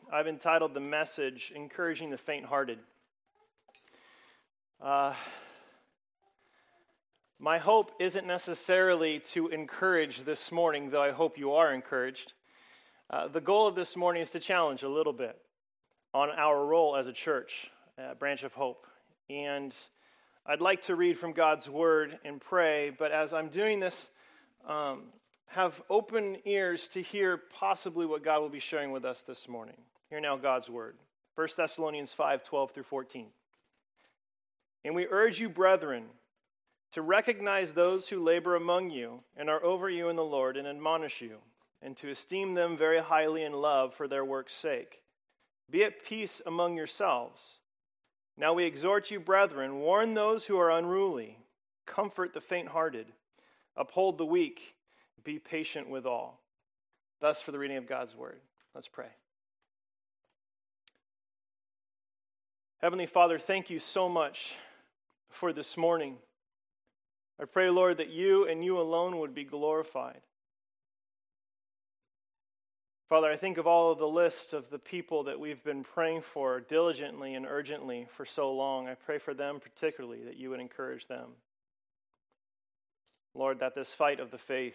I've entitled the message, Encouraging the Faint-Hearted. My hope isn't necessarily to encourage this morning, though I hope you are encouraged. The goal of this morning is to challenge a little bit on our role as a church, Branch of Hope. And I'd like to read from God's Word and pray, but as I'm doing this, have open ears to hear possibly what God will be sharing with us this morning. Hear now God's Word. 1 Thessalonians 5:12 through 14. And we urge you, brethren, to recognize those who labor among you and are over you in the Lord and admonish you, and to esteem them very highly in love for their work's sake. Be at peace among yourselves. Now we exhort you, brethren, warn those who are unruly, comfort the faint-hearted, uphold the weak, be patient with all. Thus for the reading of God's Word. Let's pray. Heavenly Father, thank you so much for this morning. I pray, Lord, that you and you alone would be glorified. Father, I think of all of the list of the people that we've been praying for diligently and urgently for so long. I pray for them particularly, that you would encourage them. Lord, that this fight of the faith,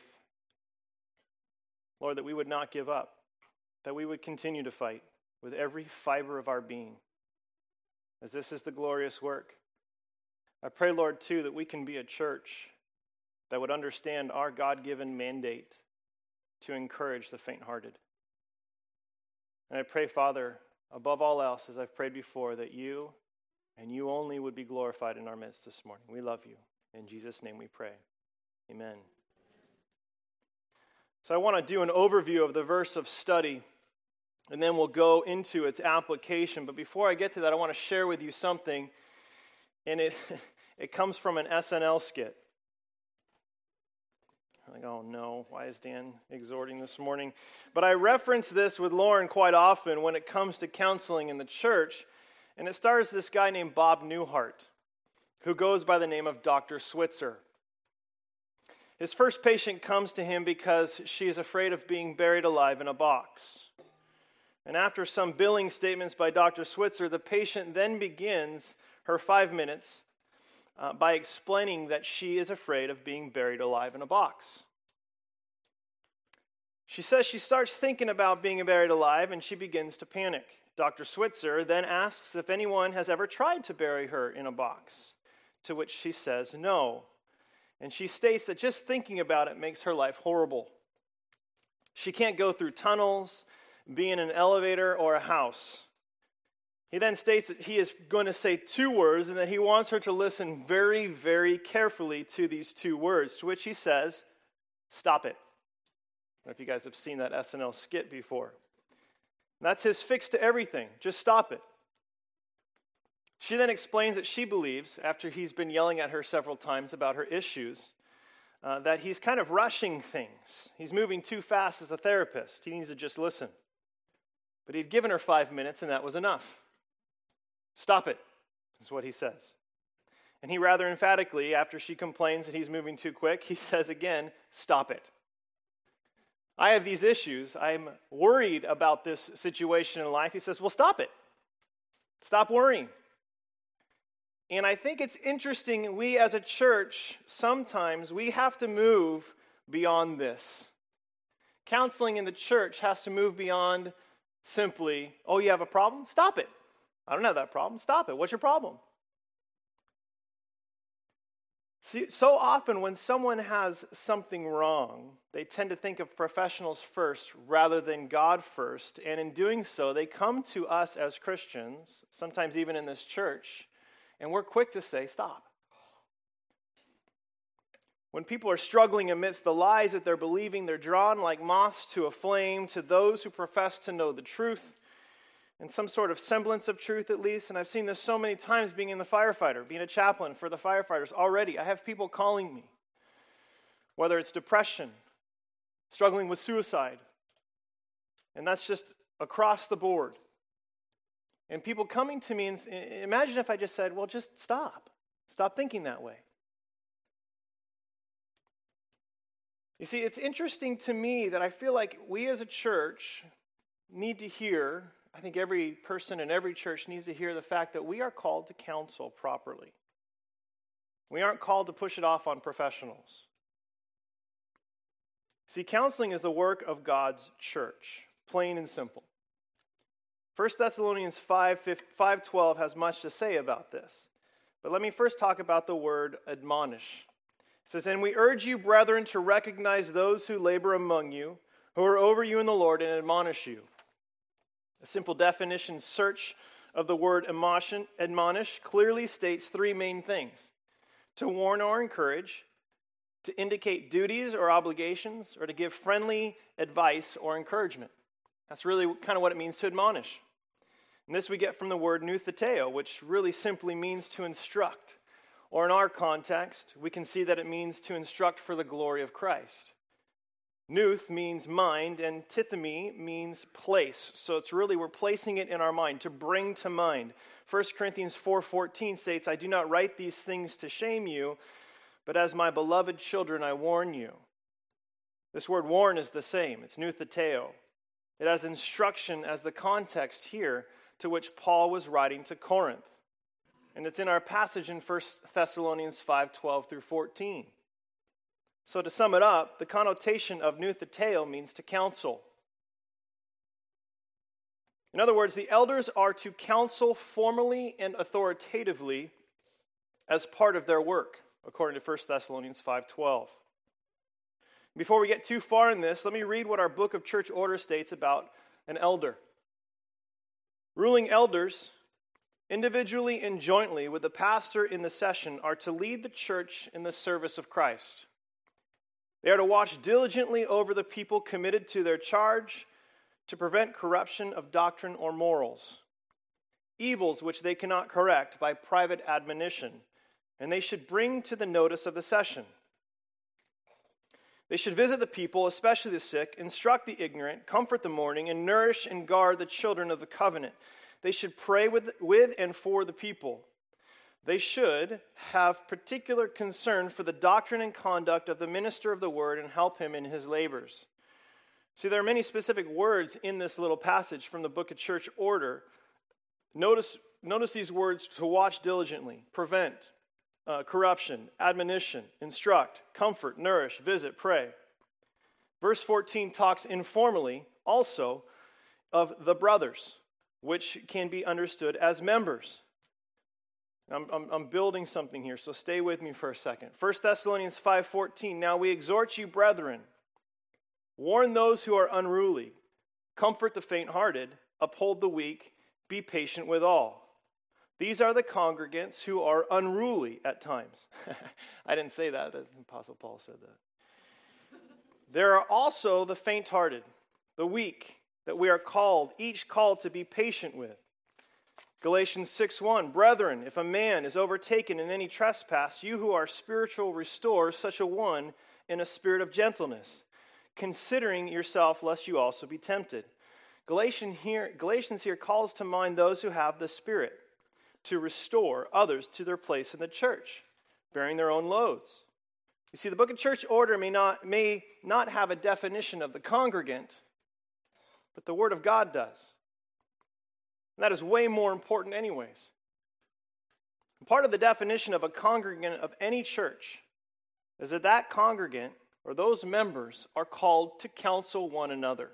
Lord, that we would not give up, that we would continue to fight with every fiber of our being, as this is the glorious work. I pray, Lord, too, that we can be a church that would understand our God-given mandate to encourage the faint-hearted. And I pray, Father, above all else, as I've prayed before, that you and you only would be glorified in our midst this morning. We love you. In Jesus' name we pray. Amen. So I want to do an overview of the verse of study, and then we'll go into its application. But before I get to that, I want to share with you something, and it comes from an SNL skit. I'm like, oh no, why is Dan exhorting this morning? But I reference this with Lauren quite often when it comes to counseling in the church, and it stars this guy named Bob Newhart, who goes by the name of Dr. Switzer. His first patient comes to him because she is afraid of being buried alive in a box. And after some billing statements by Dr. Switzer, the patient then begins her 5 minutes by explaining that she is afraid of being buried alive in a box. She says she starts thinking about being buried alive and she begins to panic. Dr. Switzer then asks if anyone has ever tried to bury her in a box, to which she says no. And she states that just thinking about it makes her life horrible. She can't go through tunnels, be in an elevator, or a house. He then states that he is going to say 2 words and that he wants her to listen very, very carefully to these 2 words, to which he says, stop it. I don't know if you guys have seen that SNL skit before. And that's his fix to everything. Just stop it. She then explains that she believes, after he's been yelling at her several times about her issues, that he's kind of rushing things. He's moving too fast as a therapist. He needs to just listen. But he'd given her 5 minutes and that was enough. Stop it, is what he says. And he rather emphatically, after she complains that he's moving too quick, he says again, stop it. I have these issues. I'm worried about this situation in life. He says, well, stop it. Stop worrying. And I think it's interesting, we as a church, sometimes we have to move beyond this. Counseling in the church has to move beyond simply, oh, you have a problem? Stop it. I don't have that problem. Stop it. What's your problem? See, so often when someone has something wrong, they tend to think of professionals first rather than God first. And in doing so, they come to us as Christians, sometimes even in this church, and we're quick to say, stop. When people are struggling amidst the lies that they're believing, they're drawn like moths to a flame to those who profess to know the truth, and some sort of semblance of truth at least. And I've seen this so many times being in the firefighter, being a chaplain for the firefighters already. I have people calling me, whether it's depression, struggling with suicide, and that's just across the board. And people coming to me, and imagine if I just said, well, just stop. Stop thinking that way. You see, it's interesting to me that I feel like we as a church need to hear I think every person in every church needs to hear the fact that we are called to counsel properly. We aren't called to push it off on professionals. See, counseling is the work of God's church, plain and simple. 1 Thessalonians 5:12 has much to say about this. But let me first talk about the word admonish. It says, "And we urge you, brethren, to recognize those who labor among you, who are over you in the Lord, and admonish you." A simple definition search of the word admonish clearly states three main things: to warn or encourage, to indicate duties or obligations, or to give friendly advice or encouragement. That's really kind of what it means to admonish. And this we get from the word noutheteo, which really simply means to instruct. Or in our context, we can see that it means to instruct for the glory of Christ. Nouth means mind, and tithemi means place. So it's really, we're placing it in our mind, to bring to mind. 1 Corinthians 4:14 states, "I do not write these things to shame you, but as my beloved children I warn you." This word warn is the same. It's noutheteo. It has instruction as the context here to which Paul was writing to Corinth. And it's in our passage in 1 Thessalonians 5:12 through 14. So to sum it up, the connotation of noutheteo means to counsel. In other words, the elders are to counsel formally and authoritatively as part of their work, according to 1 Thessalonians 5:12. Before we get too far in this, let me read what our Book of Church Order states about an elder. Ruling elders, individually and jointly with the pastor in the session, are to lead the church in the service of Christ. They are to watch diligently over the people committed to their charge, to prevent corruption of doctrine or morals, evils which they cannot correct by private admonition, and they should bring to the notice of the session. They should visit the people, especially the sick, instruct the ignorant, comfort the mourning, and nourish and guard the children of the covenant. They should pray with and for the people. They should have particular concern for the doctrine and conduct of the minister of the word and help him in his labors. See, there are many specific words in this little passage from the Book of Church Order. Notice these words: to watch diligently, prevent corruption, admonition, instruct, comfort, nourish, visit, pray. Verse 14 talks informally also of the brothers, which can be understood as members. I'm building something here, so stay with me for a second. 1 Thessalonians 5:14, "Now we exhort you, brethren, warn those who are unruly, comfort the faint-hearted, uphold the weak, be patient with all. These are the congregants who are unruly at times." I didn't say that. That's Apostle Paul said that. "There are also the faint-hearted, the weak, that we are each called to be patient with." Galatians 6:1, "Brethren, if a man is overtaken in any trespass, you who are spiritual restore such a one in a spirit of gentleness, considering yourself lest you also be tempted." Galatians here calls to mind those who have the Spirit to restore others to their place in the church, bearing their own loads. You see, the Book of Church Order may not have a definition of the congregant, but the Word of God does. And that is way more important anyways. Part of the definition of a congregant of any church is that congregant or those members are called to counsel one another.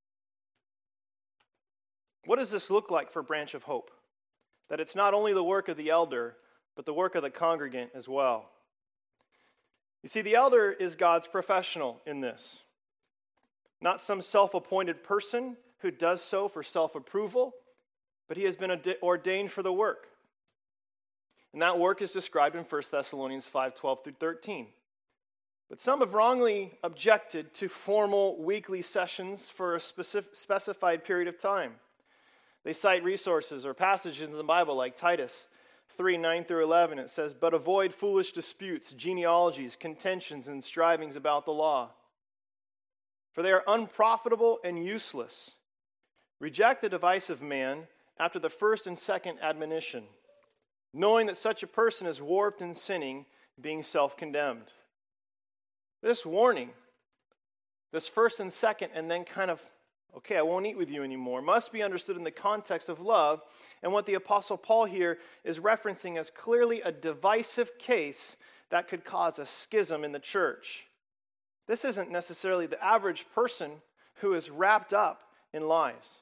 What does this look like for Branch of Hope? That it's not only the work of the elder, but the work of the congregant as well. You see, the elder is God's professional in this. Not some self-appointed person who does so for self-approval, but he has been ordained for the work. And that work is described in 1 Thessalonians 5:12 through 13. But some have wrongly objected to formal weekly sessions for a specified period of time. They cite resources or passages in the Bible like Titus 3:9 through 11. It says, "But avoid foolish disputes, genealogies, contentions, and strivings about the law. For they are unprofitable and useless. Reject the advice of man after the first and second admonition, knowing that such a person is warped in sinning, being self-condemned." This warning, this first and second, and then kind of Okay, I won't eat with you anymore, must be understood in the context of love and what the Apostle Paul here is referencing as clearly a divisive case that could cause a schism in the church. This isn't necessarily the average person who is wrapped up in lies.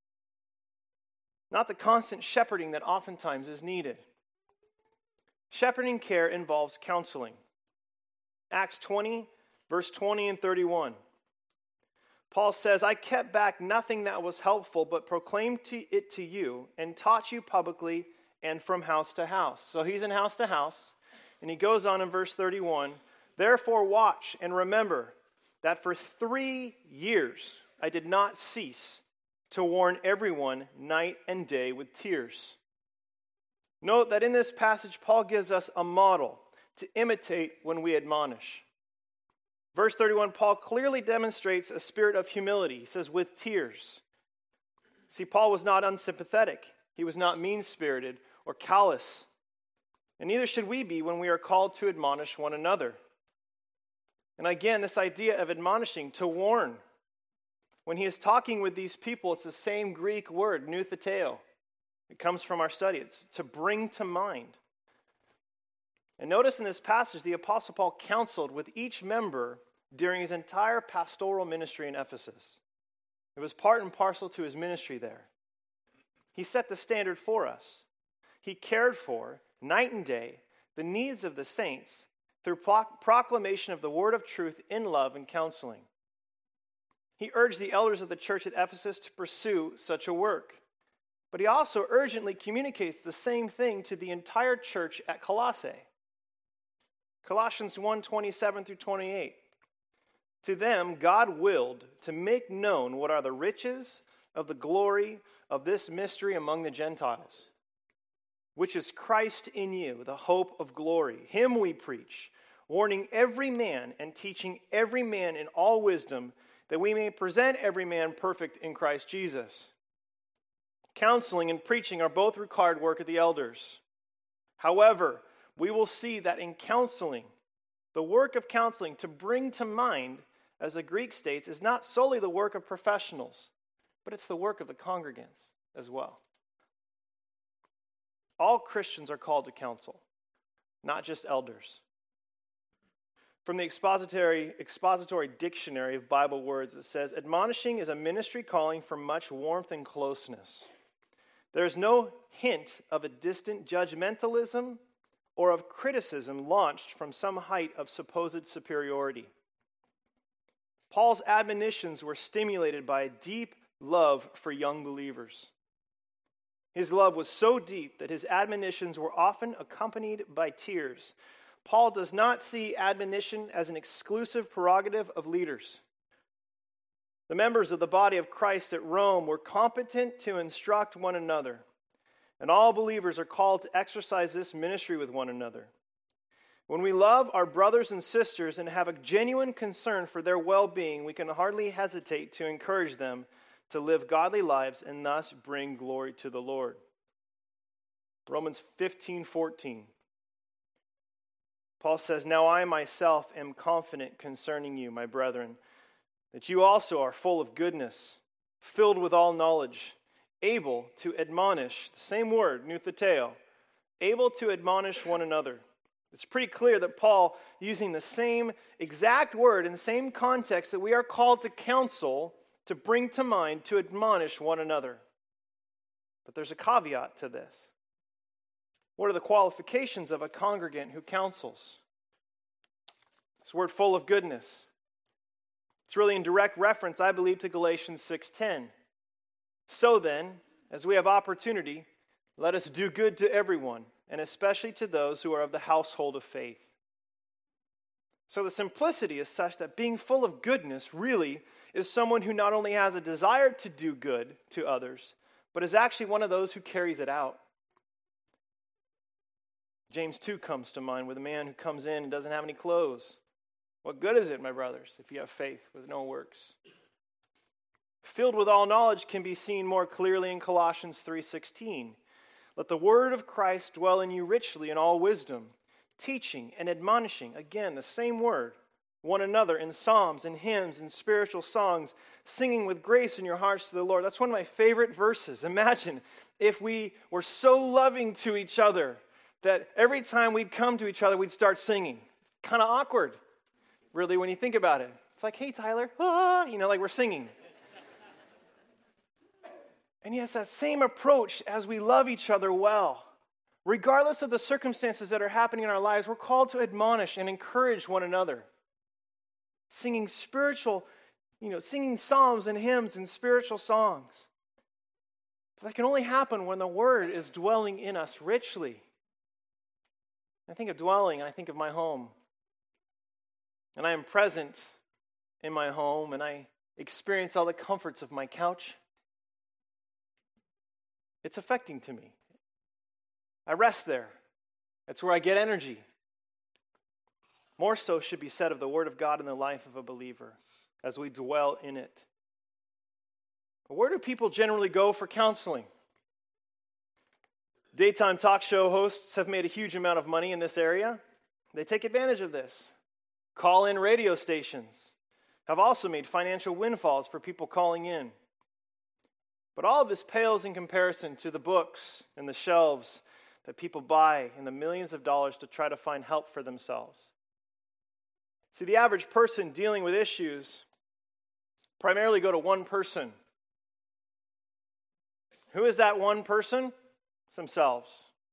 Not the constant shepherding that oftentimes is needed. Shepherding care involves counseling. Acts 20, verse 20 and 31. Paul says, I kept back nothing that was helpful, but proclaimed it to you and taught you publicly and from house to house. So he's in house to house, and he goes on in verse 31, therefore watch and remember that for 3 years I did not cease to warn everyone night and day with tears. Note that in this passage, Paul gives us a model to imitate when we admonish. Verse 31, Paul clearly demonstrates a spirit of humility. He says, with tears. See, Paul was not unsympathetic. He was not mean-spirited or callous. And neither should we be when we are called to admonish one another. And again, this idea of admonishing, to warn. When he is talking with these people, it's the same Greek word, noutheteo. It comes from our study. It's to bring to mind. And notice in this passage, the Apostle Paul counseled with each member during his entire pastoral ministry in Ephesus. It was part and parcel to his ministry there. He set the standard for us. He cared for, night and day, the needs of the saints through proclamation of the word of truth in love and counseling. He urged the elders of the church at Ephesus to pursue such a work. But he also urgently communicates the same thing to the entire church at Colossae. Colossians 1:27 through 28. To them, God willed to make known what are the riches of the glory of this mystery among the Gentiles, which is Christ in you, the hope of glory. Him we preach, warning every man and teaching every man in all wisdom, that we may present every man perfect in Christ Jesus. Counseling and preaching are both required work of the elders. However, we will see that in counseling, the work of counseling to bring to mind, as the Greek states, is not solely the work of professionals, but it's the work of the congregants as well. All Christians are called to counsel, not just elders. From the expository dictionary of Bible words, it says, admonishing is a ministry calling for much warmth and closeness. There is no hint of a distant judgmentalism or of criticism launched from some height of supposed superiority. Paul's admonitions were stimulated by a deep love for young believers. His love was so deep that his admonitions were often accompanied by tears. Paul does not see admonition as an exclusive prerogative of leaders. The members of the body of Christ at Rome were competent to instruct one another. And all believers are called to exercise this ministry with one another. When we love our brothers and sisters and have a genuine concern for their well-being, we can hardly hesitate to encourage them to live godly lives and thus bring glory to the Lord. Romans 15:14. Paul says, now I myself am confident concerning you, my brethren, that you also are full of goodness, filled with all knowledge, able to admonish, the same word, noutheteo, able to admonish one another. It's pretty clear that Paul, using the same exact word in the same context, that we are called to counsel, to bring to mind, to admonish one another. But there's a caveat to this. What are the qualifications of a congregant who counsels? This word full of goodness. It's really in direct reference, I believe, to Galatians 6:10. So then, as we have opportunity, let us do good to everyone, and especially to those who are of the household of faith. So the simplicity is such that being full of goodness really is someone who not only has a desire to do good to others, but is actually one of those who carries it out. James 2 comes to mind with a man who comes in and doesn't have any clothes. What good is it, my brothers, if you have faith with no works? Filled with all knowledge can be seen more clearly in Colossians 3:16. Let the word of Christ dwell in you richly in all wisdom, teaching and admonishing, again, the same word, one another in psalms and hymns and spiritual songs, singing with grace in your hearts to the Lord. That's one of my favorite verses. Imagine if we were so loving to each other that every time we'd come to each other, we'd start singing. It's kind of awkward, really, when you think about it. It's like, hey, Tyler, like we're singing. And yes, that same approach as we love each other well. Regardless of the circumstances that are happening in our lives, we're called to admonish and encourage one another. Singing singing psalms and hymns and spiritual songs. But that can only happen when the Word is dwelling in us richly. I think of dwelling, and I think of my home. And I am present in my home, and I experience all the comforts of my couch. It's affecting to me. I rest there. That's where I get energy. More so should be said of the Word of God in the life of a believer as we dwell in it. But where do people generally go for counseling? Daytime talk show hosts have made a huge amount of money in this area. They take advantage of this. Call-in radio stations have also made financial windfalls for people calling in. But all of this pales in comparison to the books and the shelves that people buy in the millions of dollars to try to find help for themselves. See, the average person dealing with issues primarily go to one person. Who is that one person? It's themselves.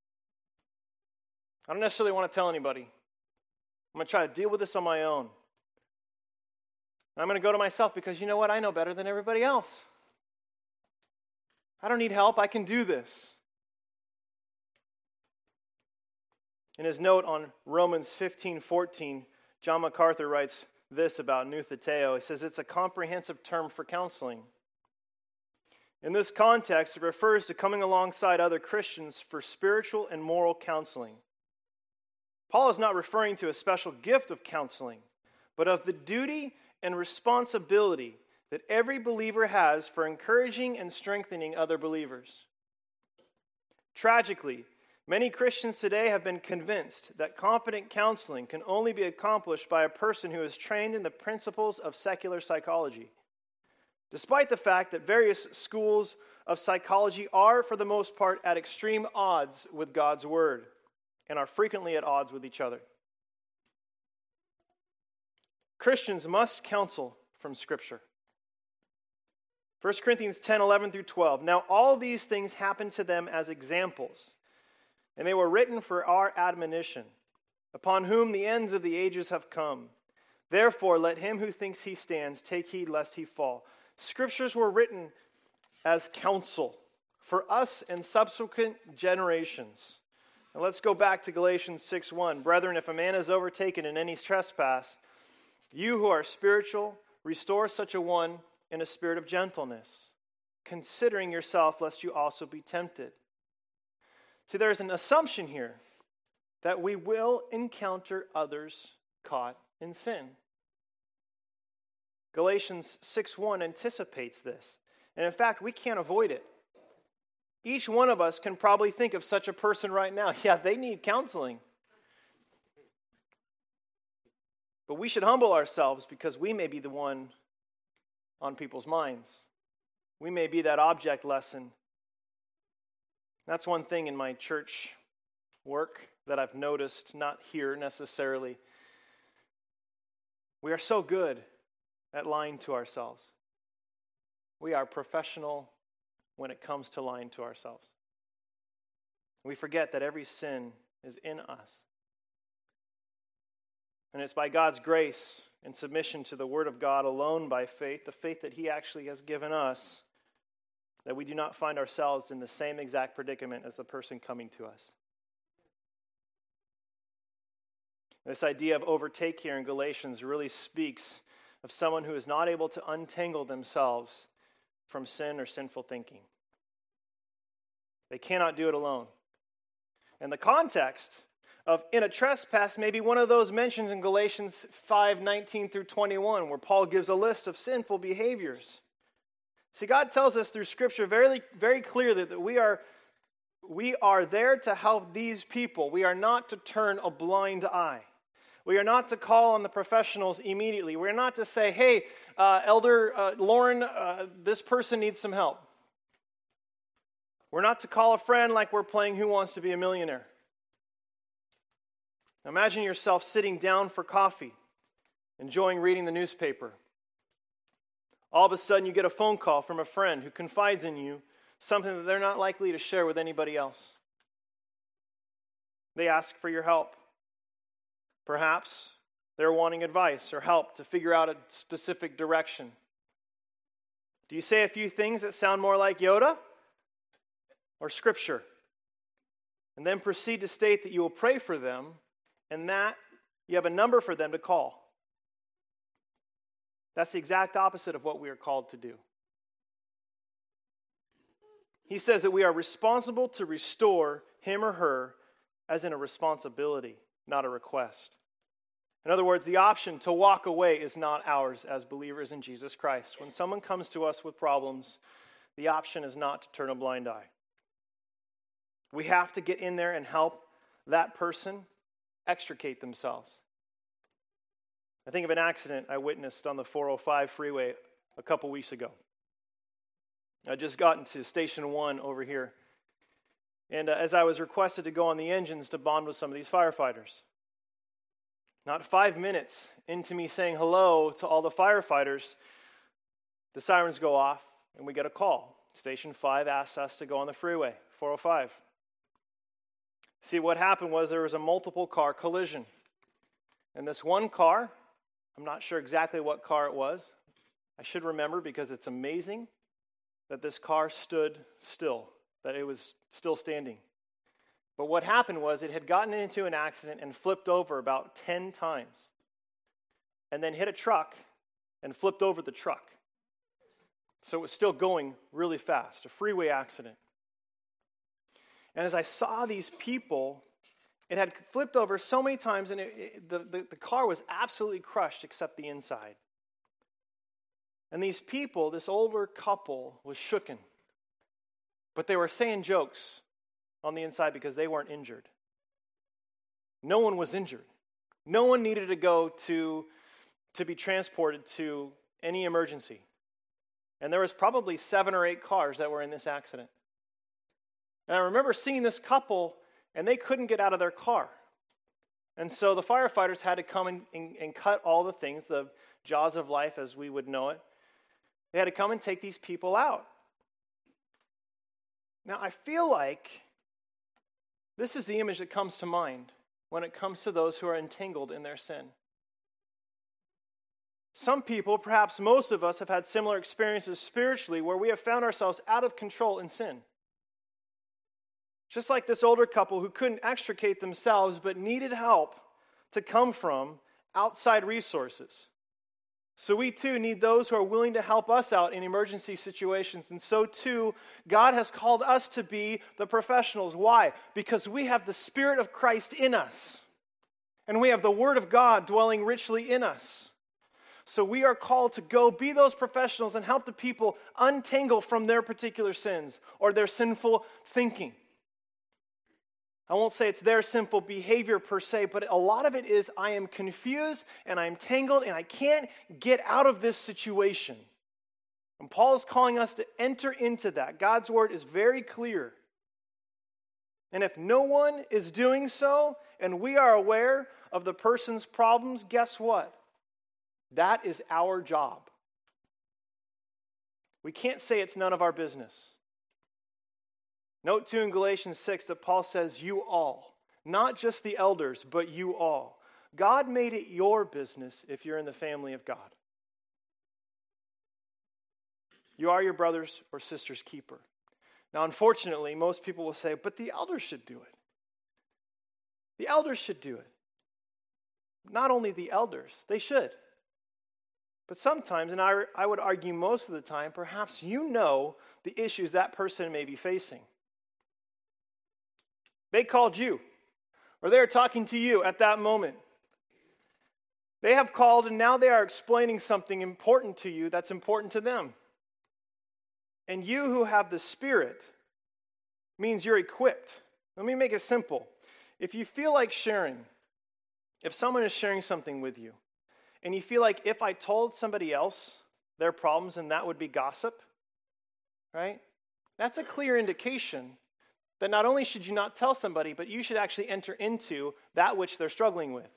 I don't necessarily want to tell anybody. I'm going to try to deal with this on my own. And I'm going to go to myself because you know what? I know better than everybody else. I don't need help. I can do this. In his note on Romans 15:14, John MacArthur writes this about nutheteo. He says it's a comprehensive term for counseling. In this context, it refers to coming alongside other Christians for spiritual and moral counseling. Paul is not referring to a special gift of counseling, but of the duty and responsibility that every believer has for encouraging and strengthening other believers. Tragically, many Christians today have been convinced that competent counseling can only be accomplished by a person who is trained in the principles of secular psychology. Despite the fact that various schools of psychology are, for the most part, at extreme odds with God's Word and are frequently at odds with each other. Christians must counsel from Scripture. 1 Corinthians 10:11 through 12. Now all these things happened to them as examples, and they were written for our admonition, upon whom the ends of the ages have come. Therefore let him who thinks he stands take heed lest he fall. Scriptures were written as counsel for us and subsequent generations. Now let's go back to Galatians 6:1. Brethren, if a man is overtaken in any trespass, you who are spiritual, restore such a one in a spirit of gentleness, considering yourself lest you also be tempted. See, there's an assumption here that we will encounter others caught in sin. Galatians 6:1 anticipates this. And in fact, we can't avoid it. Each one of us can probably think of such a person right now. Yeah, they need counseling. But we should humble ourselves because we may be the one on people's minds. We may be that object lesson. That's one thing in my church work that I've noticed, not here necessarily. We are so good at lying to ourselves. We are professional when it comes to lying to ourselves. We forget that every sin is in us. And it's by God's grace and submission to the Word of God alone by faith, the faith that He actually has given us, that we do not find ourselves in the same exact predicament as the person coming to us. This idea of overtake here in Galatians really speaks of someone who is not able to untangle themselves from sin or sinful thinking. They cannot do it alone. And the context of in a trespass may be one of those mentioned in Galatians 5:19 through 21, where Paul gives a list of sinful behaviors. See, God tells us through Scripture very, very clearly that we are there to help these people. We are not to turn a blind eye. We are not to call on the professionals immediately. We're not to say, hey, Elder Lauren, this person needs some help. We're not to call a friend like we're playing Who Wants to Be a Millionaire. Imagine yourself sitting down for coffee, enjoying reading the newspaper. All of a sudden, you get a phone call from a friend who confides in you something that they're not likely to share with anybody else. They ask for your help. Perhaps they're wanting advice or help to figure out a specific direction. Do you say a few things that sound more like Yoda or Scripture? And then proceed to state that you will pray for them and that you have a number for them to call. That's the exact opposite of what we are called to do. He says that we are responsible to restore him or her as in a responsibility, not a request. In other words, the option to walk away is not ours as believers in Jesus Christ. When someone comes to us with problems, the option is not to turn a blind eye. We have to get in there and help that person extricate themselves. I think of an accident I witnessed on the 405 freeway a couple weeks ago. I just got into Station 1 over here. And as I was requested to go on the engines to bond with some of these firefighters. Not 5 minutes into me saying hello to all the firefighters, the sirens go off and we get a call. Station 5 asks us to go on the freeway, 405. See, what happened was there was a multiple car collision. And this one car, I'm not sure exactly what car it was. I should remember because it's amazing that this car stood still, that it was still standing. But what happened was it had gotten into an accident and flipped over about 10 times. And then hit a truck and flipped over the truck. So it was still going really fast, a freeway accident. And as I saw these people, it had flipped over so many times and the car was absolutely crushed except the inside. And these people, this older couple, was shooken. But they were saying jokes on the inside because they weren't injured. No one was injured. No one needed to go to be transported to any emergency. And there was probably 7 or 8 cars that were in this accident. And I remember seeing this couple, and they couldn't get out of their car. And so the firefighters had to come and cut all the things, the jaws of life as we would know it. They had to come and take these people out. Now, I feel like this is the image that comes to mind when it comes to those who are entangled in their sin. Some people, perhaps most of us, have had similar experiences spiritually where we have found ourselves out of control in sin. Just like this older couple who couldn't extricate themselves but needed help to come from outside resources. So we too need those who are willing to help us out in emergency situations. And so too, God has called us to be the professionals. Why? Because we have the Spirit of Christ in us. And we have the Word of God dwelling richly in us. So we are called to go be those professionals and help the people untangle from their particular sins or their sinful thinking. I won't say it's their sinful behavior per se, but a lot of it is I am confused and I'm tangled and I can't get out of this situation. And Paul is calling us to enter into that. God's word is very clear. And if no one is doing so and we are aware of the person's problems, guess what? That is our job. We can't say it's none of our business. Note too in Galatians 6 that Paul says, you all, not just the elders, but you all. God made it your business if you're in the family of God. You are your brother's or sister's keeper. Now, unfortunately, most people will say, but the elders should do it. The elders should do it. Not only the elders, they should. But sometimes, and I would argue most of the time, perhaps you know the issues that person may be facing. They called you, or they're talking to you at that moment. They have called, and now they are explaining something important to you that's important to them. And you who have the Spirit means you're equipped. Let me make it simple. If you feel like sharing, If someone is sharing something with you, and you feel like if I told somebody else their problems, then that would be gossip, right? That's a clear indication that not only should you not tell somebody, but you should actually enter into that which they're struggling with.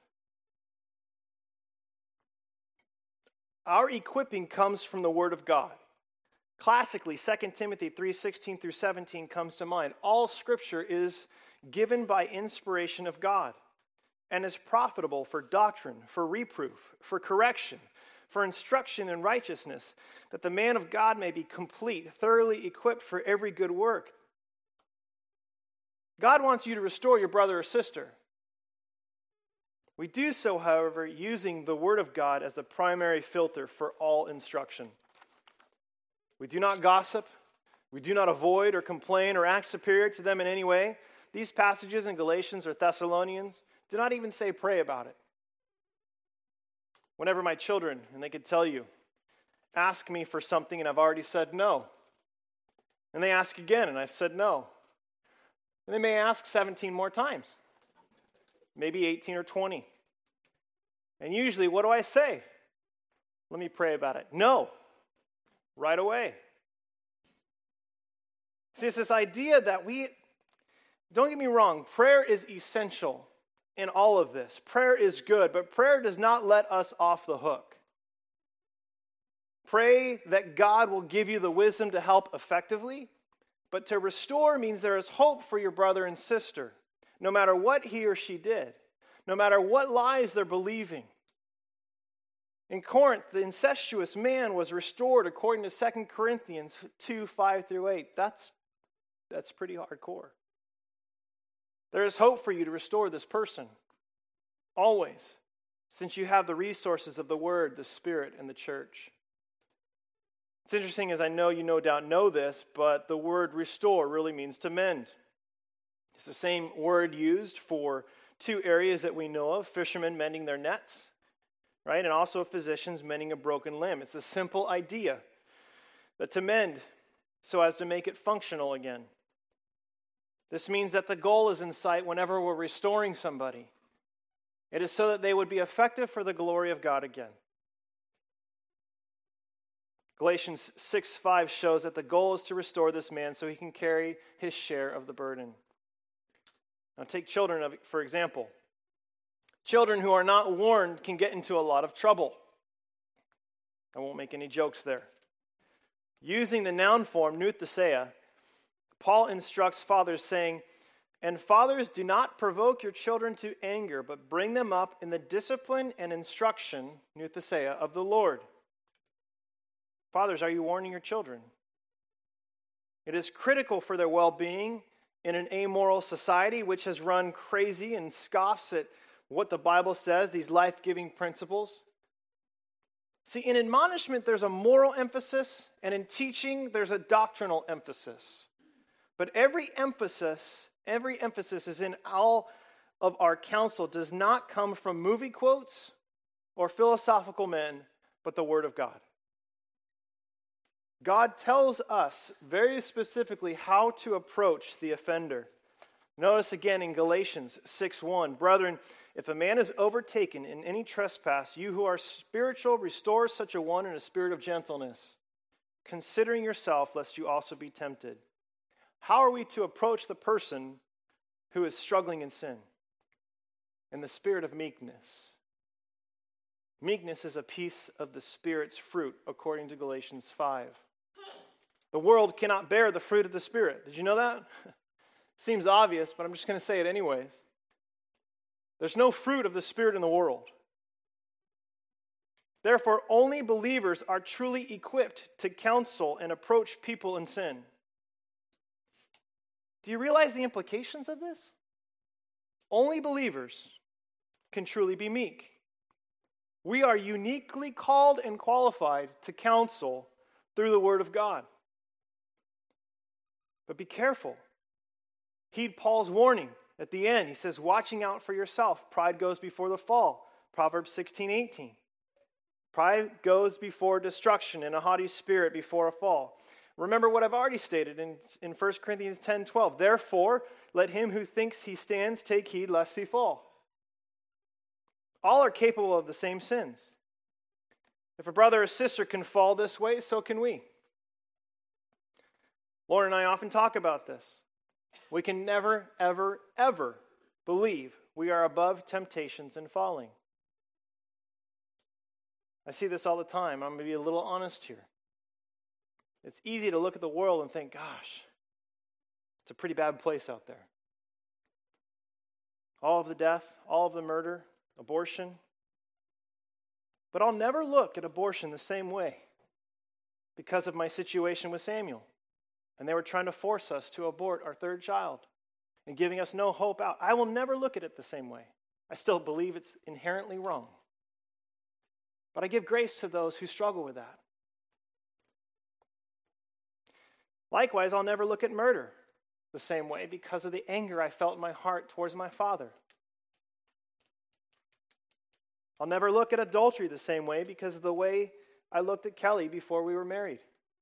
Our equipping comes from the Word of God. Classically, 2 Timothy 3:16 through 17 comes to mind. All Scripture is given by inspiration of God and is profitable for doctrine, for reproof, for correction, for instruction in righteousness, that the man of God may be complete, thoroughly equipped for every good work. God wants you to restore your brother or sister. We do so, however, using the Word of God as the primary filter for all instruction. We do not gossip. We do not avoid or complain or act superior to them in any way. These passages in Galatians or Thessalonians do not even say pray about it. Whenever my children, and they could tell you, ask me for something and I've already said no, and they ask again and I've said no, and they may ask 17 more times, maybe 18 or 20. And usually, what do I say? Let me pray about it. No, right away. See, it's this idea that don't get me wrong, prayer is essential in all of this. Prayer is good, but prayer does not let us off the hook. Pray that God will give you the wisdom to help effectively, but to restore means there is hope for your brother and sister, no matter what he or she did, no matter what lies they're believing. In Corinth, the incestuous man was restored according to 2 Corinthians 2:5 through 8. That's pretty hardcore. There is hope for you to restore this person, always, since you have the resources of the Word, the Spirit, and the church. It's interesting, as I know you no doubt know this, but the word restore really means to mend. It's the same word used for two areas that we know of, fishermen mending their nets, right? And also physicians mending a broken limb. It's a simple idea that to mend so as to make it functional again. This means that the goal is in sight whenever we're restoring somebody. It is so that they would be effective for the glory of God again. Galatians 6:5 shows that the goal is to restore this man so he can carry his share of the burden. Now take children, for example. Children who are not warned can get into a lot of trouble. I won't make any jokes there. Using the noun form, nouthesia, Paul instructs fathers saying, "And fathers, do not provoke your children to anger, but bring them up in the discipline and instruction, nouthesia, of the Lord." Fathers, are you warning your children? It is critical for their well-being in an amoral society which has run crazy and scoffs at what the Bible says, these life-giving principles. See, in admonishment, there's a moral emphasis, and in teaching, there's a doctrinal emphasis. But every emphasis is in all of our counsel does not come from movie quotes or philosophical men, but the Word of God. God tells us very specifically how to approach the offender. Notice again in Galatians 6:1, "Brethren, if a man is overtaken in any trespass, you who are spiritual, restore such a one in a spirit of gentleness, considering yourself, lest you also be tempted." How are we to approach the person who is struggling in sin? In the spirit of meekness. Meekness is a piece of the Spirit's fruit, according to Galatians 5. The world cannot bear the fruit of the Spirit. Did you know that? Seems obvious, but I'm just going to say it anyways. There's no fruit of the Spirit in the world. Therefore, only believers are truly equipped to counsel and approach people in sin. Do you realize the implications of this? Only believers can truly be meek. We are uniquely called and qualified to counsel through the Word of God. But be careful. Heed Paul's warning at the end. He says, watching out for yourself. Pride goes before the fall. Proverbs 16:18. Pride goes before destruction, and a haughty spirit before a fall. Remember what I've already stated in 1 Corinthians 10:12. Therefore, let him who thinks he stands take heed lest he fall. All are capable of the same sins. If a brother or sister can fall this way, so can we. Lauren and I often talk about this. We can never, ever, ever believe we are above temptations and falling. I see this all the time. I'm going to be a little honest here. It's easy to look at the world and think, gosh, it's a pretty bad place out there. All of the death, all of the murder, abortion. But I'll never look at abortion the same way because of my situation with Samuel. And they were trying to force us to abort our third child and giving us no hope out. I will never look at it the same way. I still believe it's inherently wrong. But I give grace to those who struggle with that. Likewise, I'll never look at murder the same way because of the anger I felt in my heart towards my father. I'll never look at adultery the same way because of the way I looked at Kelly before we were married.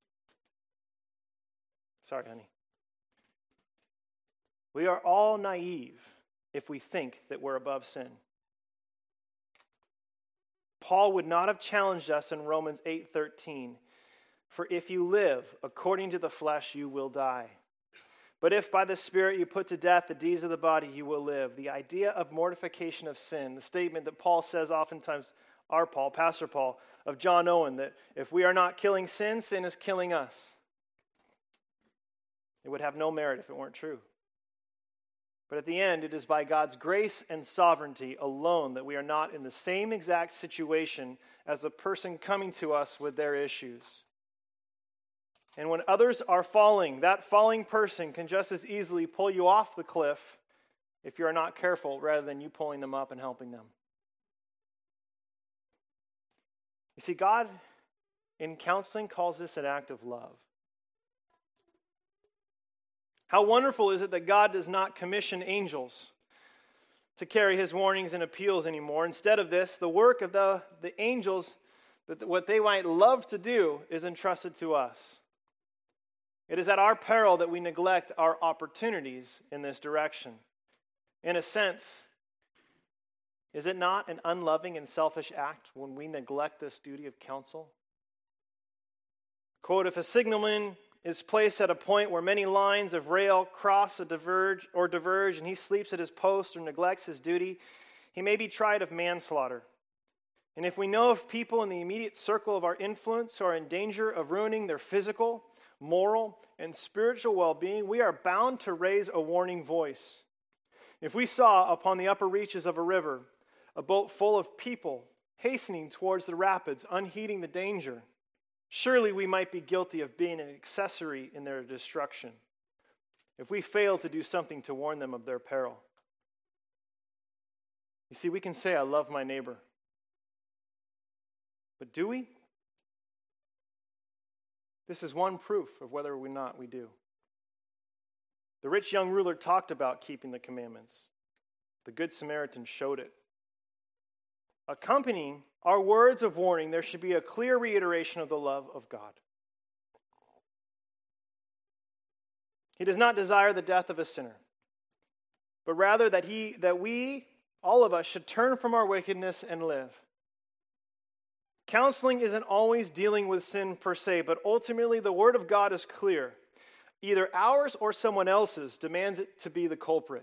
Sorry, honey. We are all naive if we think that we're above sin. Paul would not have challenged us in Romans 8:13. For if you live according to the flesh, you will die. But if by the Spirit you put to death the deeds of the body, you will live. The idea of mortification of sin, the statement that Paul says oftentimes, our Paul, Pastor Paul, of John Owen, that if we are not killing sin, sin is killing us. It would have no merit if it weren't true. But at the end, it is by God's grace and sovereignty alone that we are not in the same exact situation as the person coming to us with their issues. And when others are falling, that falling person can just as easily pull you off the cliff if you are not careful, rather than you pulling them up and helping them. You see, God in counseling calls this an act of love. How wonderful is it that God does not commission angels to carry his warnings and appeals anymore. Instead of this, the work of the angels, that what they might love to do, is entrusted to us. It is at our peril that we neglect our opportunities in this direction. In a sense, is it not an unloving and selfish act when we neglect this duty of counsel? Quote, if a signalman is placed at a point where many lines of rail cross or diverge, and he sleeps at his post or neglects his duty, he may be tried of manslaughter. And if we know of people in the immediate circle of our influence who are in danger of ruining their physical, moral, and spiritual well-being, we are bound to raise a warning voice. If we saw upon the upper reaches of a river a boat full of people hastening towards the rapids, unheeding the danger, surely we might be guilty of being an accessory in their destruction if we fail to do something to warn them of their peril. You see, we can say, I love my neighbor. But do we? This is one proof of whether or not we do. The rich young ruler talked about keeping the commandments. The Good Samaritan showed it. Accompanying our words of warning, there should be a clear reiteration of the love of God. He does not desire the death of a sinner, but rather that we, all of us, should turn from our wickedness and live. Counseling isn't always dealing with sin per se, but ultimately the Word of God is clear. Either ours or someone else's demands it to be the culprit.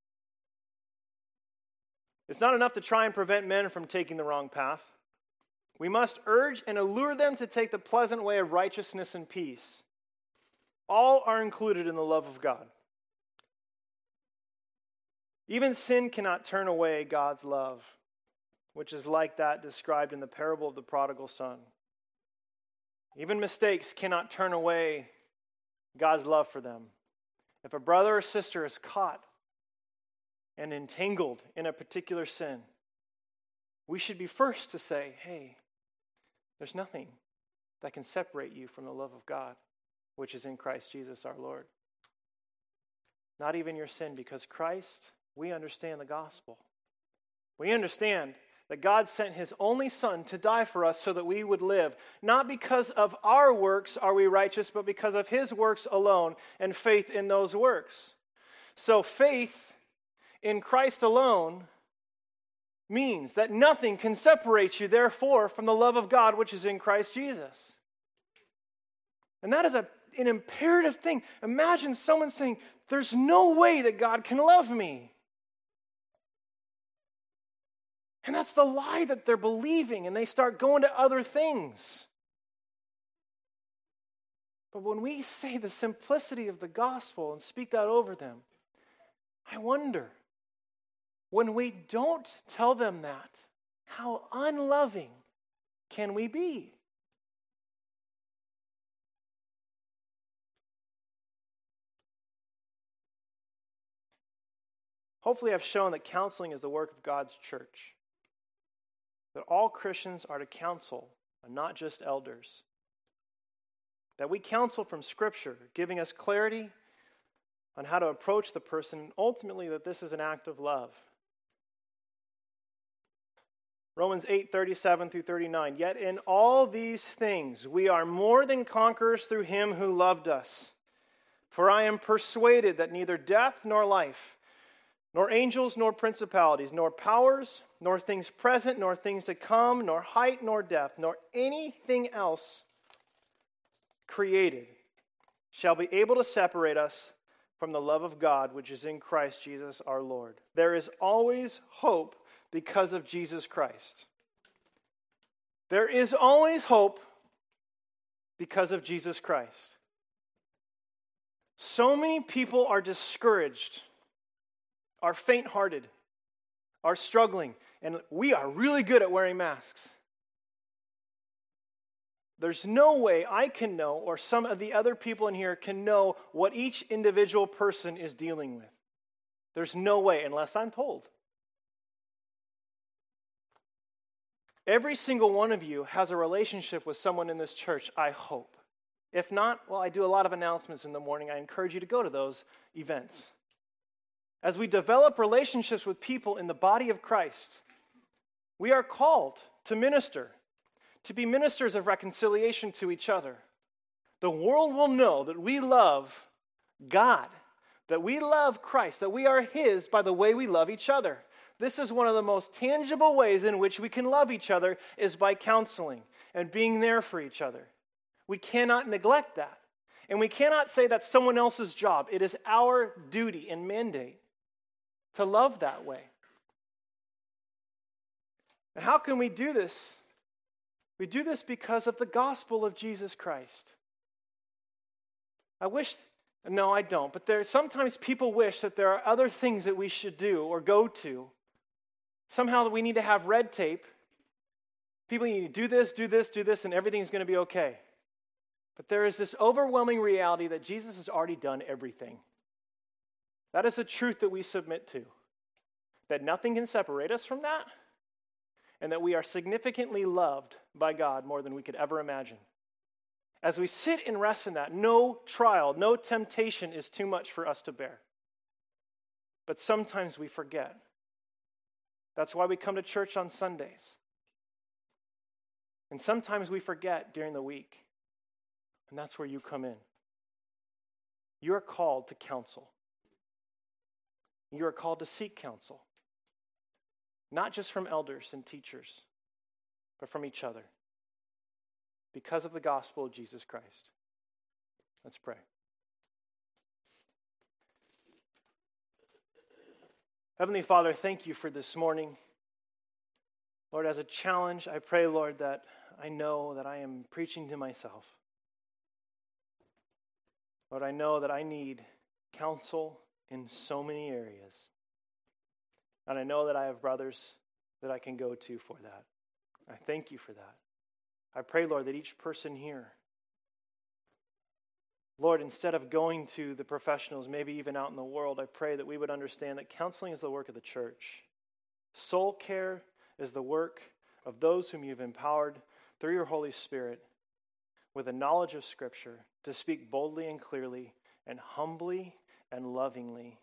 It's not enough to try and prevent men from taking the wrong path. We must urge and allure them to take the pleasant way of righteousness and peace. All are included in the love of God. Even sin cannot turn away God's love, which is like that described in the parable of the prodigal son. Even mistakes cannot turn away God's love for them. If a brother or sister is caught and entangled in a particular sin, we should be first to say, hey, there's nothing that can separate you from the love of God, which is in Christ Jesus our Lord. Not even your sin, because Christ, we understand the gospel. We understand that God sent his only Son to die for us so that we would live. Not because of our works are we righteous, but because of his works alone and faith in those works. So faith in Christ alone means that nothing can separate you, therefore, from the love of God which is in Christ Jesus. And that is an imperative thing. Imagine someone saying, there's no way that God can love me. And that's the lie that they're believing, and they start going to other things. But when we say the simplicity of the gospel and speak that over them, I wonder, when we don't tell them that, how unloving can we be? Hopefully I've shown that counseling is the work of God's church. That all Christians are to counsel, and not just elders. That we counsel from Scripture, giving us clarity on how to approach the person, and ultimately that this is an act of love. Romans 8:37 through 39. Yet in all these things we are more than conquerors through him who loved us. For I am persuaded that neither death nor life, nor angels, nor principalities, nor powers, nor things present, nor things to come, nor height, nor depth, nor anything else created shall be able to separate us from the love of God which is in Christ Jesus our Lord. There is always hope because of Jesus Christ. There is always hope because of Jesus Christ. So many people are discouraged, are faint-hearted, are struggling, and we are really good at wearing masks. There's no way I can know, or some of the other people in here can know what each individual person is dealing with. There's no way, unless I'm told. Every single one of you has a relationship with someone in this church, I hope. If not, well, I do a lot of announcements in the morning. I encourage you to go to those events. As we develop relationships with people in the body of Christ, we are called to minister, to be ministers of reconciliation to each other. The world will know that we love God, that we love Christ, that we are His by the way we love each other. This is one of the most tangible ways in which we can love each other is by counseling and being there for each other. We cannot neglect that. And we cannot say that's someone else's job. It is our duty and mandate to love that way. And how can we do this? We do this because of the gospel of Jesus Christ. No, I don't, but sometimes people wish that there are other things that we should do or go to. Somehow that we need to have red tape. People need to do this, and everything's going to be okay. But there is this overwhelming reality that Jesus has already done everything. That is a truth that we submit to. That nothing can separate us from that, and that we are significantly loved by God more than we could ever imagine. As we sit and rest in that, no trial, no temptation is too much for us to bear. But sometimes we forget. That's why we come to church on Sundays. And sometimes we forget during the week. And that's where you come in. You are called to counsel. You are called to seek counsel. Not just from elders and teachers, but from each other. Because of the gospel of Jesus Christ. Let's pray. Heavenly Father, thank you for this morning. Lord, as a challenge, I pray, Lord, that I know that I am preaching to myself. Lord, I know that I need counsel in so many areas. And I know that I have brothers that I can go to for that. I thank you for that. I pray, Lord, that each person here, Lord, instead of going to the professionals, maybe even out in the world, I pray that we would understand that counseling is the work of the church. Soul care is the work of those whom you've empowered through your Holy Spirit with a knowledge of Scripture to speak boldly and clearly and humbly and lovingly.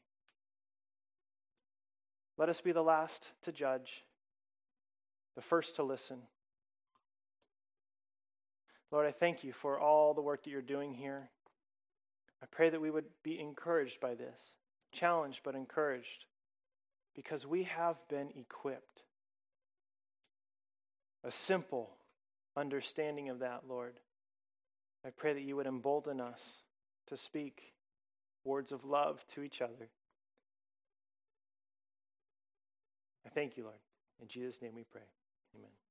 Let us be the last to judge, the first to listen. Lord, I thank you for all the work that you're doing here. I pray that we would be encouraged by this, challenged but encouraged, because we have been equipped a simple understanding of that, Lord. I pray that you would embolden us to speak words of love to each other. I thank you, Lord. In Jesus' name we pray. Amen.